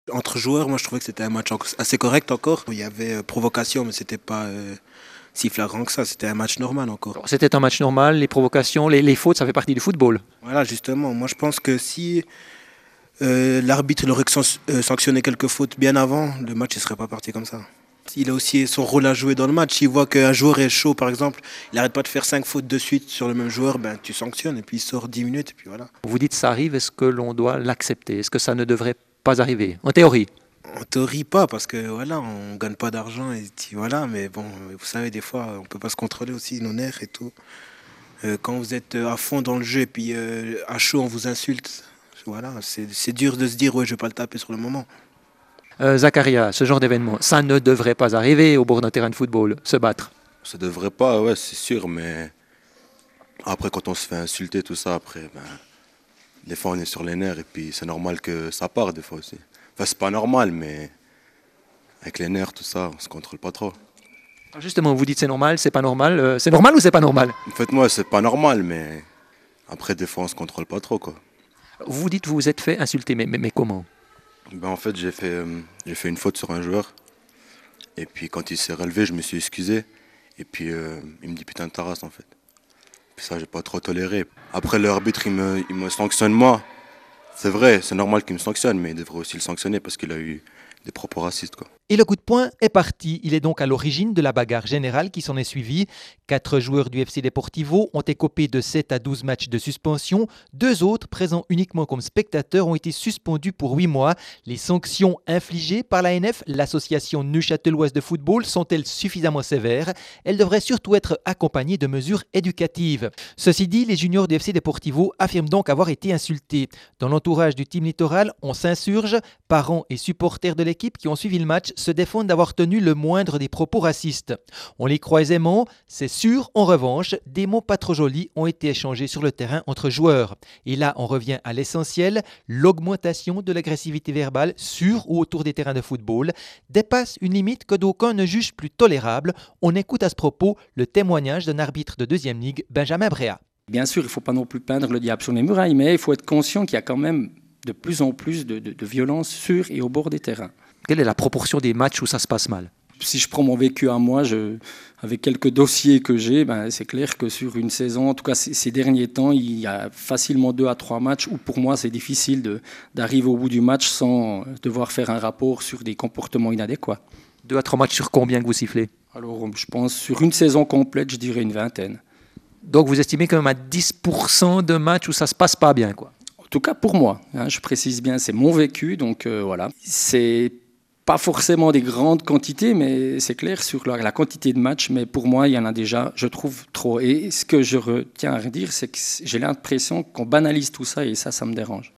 Entre joueurs, moi je trouvais que c'était un match assez correct encore. Il y avait provocation, mais c'était pas si flagrant que ça. C'était un match normal encore. C'était un match normal, les provocations, les fautes, ça fait partie du football. Voilà, justement. Moi je pense que si l'arbitre il aurait sanctionné quelques fautes bien avant, le match ne serait pas parti comme ça. Il a aussi son rôle à jouer dans le match. Il voit qu'un joueur est chaud, par exemple, il n'arrête pas de faire 5 fautes de suite sur le même joueur, ben, tu sanctionnes et puis il sort 10 minutes et puis voilà. Vous dites ça arrive, est-ce que l'on doit l'accepter? Est-ce que ça ne devrait pas arriver? En théorie. En théorie pas, parce que voilà, on gagne pas d'argent et puis voilà, mais bon, vous savez, des fois, on peut pas se contrôler aussi nos nerfs et tout. Quand vous êtes à fond dans le jeu et puis à chaud, on vous insulte. Voilà, c'est dur de se dire, ouais, je vais pas le taper sur le moment. Zakaria, ce genre d'événement, ça ne devrait pas arriver au bord d'un terrain de football, se battre. Ça devrait pas, ouais, c'est sûr, mais après, quand on se fait insulter, tout ça, après, ben, des fois, on est sur les nerfs et puis c'est normal que ça parte, des fois aussi. Enfin, c'est pas normal, mais avec les nerfs, tout ça, on se contrôle pas trop. Justement, vous dites c'est normal, c'est pas normal. C'est normal ou c'est pas normal? En fait, moi, c'est pas normal, mais après, des fois, on se contrôle pas trop, quoi. Vous dites vous vous êtes fait insulter, mais comment? Ben, en fait, j'ai fait une faute sur un joueur. Et puis, quand il s'est relevé, je me suis excusé. Et puis, il me dit putain de ta race, en fait. Puis ça, j'ai pas trop toléré. Après, l'arbitre, il me sanctionne moi. C'est vrai, c'est normal qu'il me sanctionne, mais il devrait aussi le sanctionner parce qu'il a eu des propos racistes, quoi. Et le coup de poing est parti. Il est donc à l'origine de la bagarre générale qui s'en est suivie. 4 joueurs du FC Deportivo ont écopé de 7 à 12 matchs de suspension. 2 autres, présents uniquement comme spectateurs, ont été suspendus pour 8 mois. Les sanctions infligées par l'ANF, l'association neuchâteloise de football, sont-elles suffisamment sévères? Elles devraient surtout être accompagnées de mesures éducatives. Ceci dit, les juniors du FC Deportivo affirment donc avoir été insultés. Dans l'entourage du team littoral, on s'insurge. Parents et supporters de l'équipe qui ont suivi le match se défendent d'avoir tenu le moindre des propos racistes. On les croit aisément, c'est sûr. En revanche, des mots pas trop jolis ont été échangés sur le terrain entre joueurs. Et là, on revient à l'essentiel, l'augmentation de l'agressivité verbale sur ou autour des terrains de football dépasse une limite que d'aucuns ne jugent plus tolérable. On écoute à ce propos le témoignage d'un arbitre de deuxième ligue, Benjamin Bréa. Bien sûr, il ne faut pas non plus peindre le diable sur les murailles, mais il faut être conscient qu'il y a quand même de plus en plus de violence sur et au bord des terrains. Quelle est la proportion des matchs où ça se passe mal? Si je prends mon vécu à moi, avec quelques dossiers que j'ai, ben, c'est clair que sur une saison, en tout cas ces derniers temps, il y a facilement 2 à 3 matchs où pour moi c'est difficile d'arriver au bout du match sans devoir faire un rapport sur des comportements inadéquats. 2 à 3 matchs sur combien que vous sifflez? Alors je pense sur une saison complète, je dirais une vingtaine. Donc vous estimez quand même à 10% de matchs où ça se passe pas bien, quoi? En tout cas pour moi, hein, je précise bien, c'est mon vécu, donc voilà. C'est pas forcément des grandes quantités, mais c'est clair sur la quantité de matchs, mais pour moi, il y en a déjà, je trouve, trop. Et ce que je retiens à dire, c'est que j'ai l'impression qu'on banalise tout ça, et ça me dérange.